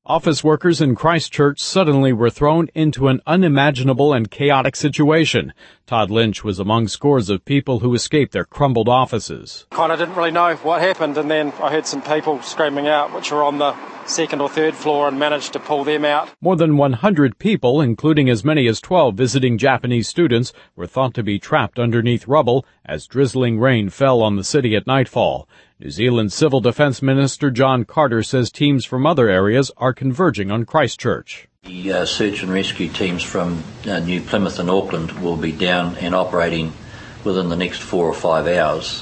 Office workers in Christchurch suddenly were thrown into an unimaginable and chaotic situation. Todd Lynch was among scores of people who escaped their crumbled offices. Kind of didn't really know what happened, and then I heard some people screaming out, which were on the second or third floor, and managed to pull them out. More than 100 people, including as many as 12 visiting Japanese students, were thought to be trapped underneath rubble as drizzling rain fell on the city at nightfall. New Zealand Civil Defence Minister John Carter says teams from other areas are converging on Christchurch. The search and rescue teams from New Plymouth and Auckland will be down and operating within the next 4 or 5 hours.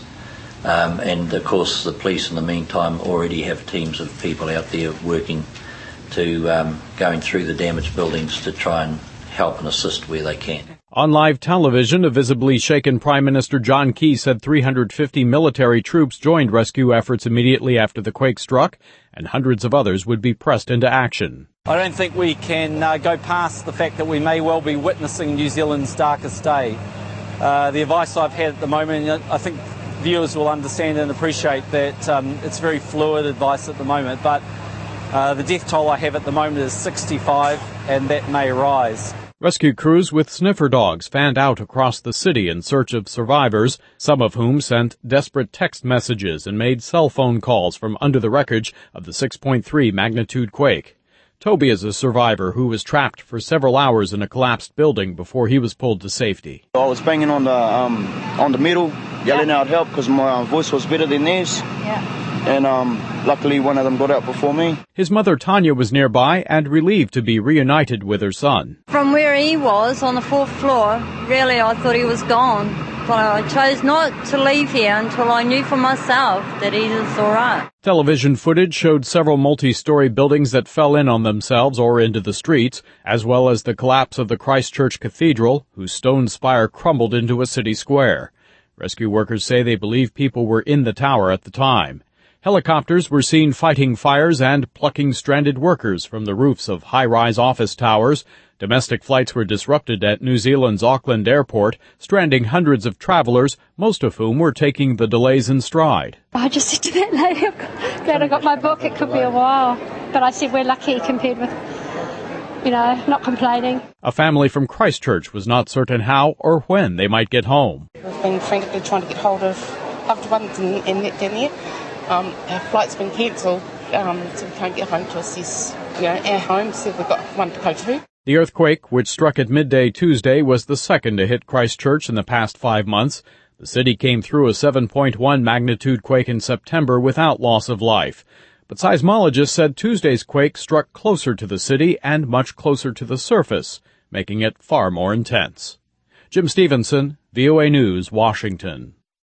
And of course the police in the meantime already have teams of people out there working to going through the damaged buildings to try and help and assist where they can. On live television, a visibly shaken Prime Minister John Key said 350 military troops joined rescue efforts immediately after the quake struck, and hundreds of others would be pressed into action. I don't think we can go past the fact that we may well be witnessing New Zealand's darkest day. The advice I've had at the moment, I think viewers will understand and appreciate that it's very fluid advice at the moment, but the death toll I have at the moment is 65, and that may rise. Rescue crews with sniffer dogs fanned out across the city in search of survivors, some of whom sent desperate text messages and made cell phone calls from under the wreckage of the 6.3 magnitude quake. Toby is a survivor who was trapped for several hours in a collapsed building before he was pulled to safety. I was banging on the metal, yelling out help because my voice was better than theirs. And luckily one of them got out before me. His mother Tanya was nearby and relieved to be reunited with her son. From where he was on the 4th floor, really I thought he was gone. But I chose not to leave here until I knew for myself that he was all right. Television footage showed several multi-story buildings that fell in on themselves or into the streets, as well as the collapse of the Christchurch Cathedral, whose stone spire crumbled into a city square. Rescue workers say they believe people were in the tower at the time. Helicopters were seen fighting fires and plucking stranded workers from the roofs of high-rise office towers. Domestic flights were disrupted at New Zealand's Auckland Airport, stranding hundreds of travelers, most of whom were taking the delays in stride. I just said to that lady, I'm glad I got my book. It could be a while. But I said we're lucky compared with, not complaining. A family from Christchurch was not certain how or when they might get home. We've been frantically trying to get hold of loved ones and that down there. Our flight's been cancelled, so we can't get home to assess, our home, so we've got one to go to. The earthquake, which struck at midday Tuesday, was the second to hit Christchurch in the past 5 months. The city came through a 7.1 magnitude quake in September without loss of life. But seismologists said Tuesday's quake struck closer to the city and much closer to the surface, making it far more intense. Jim Stevenson, VOA News, Washington.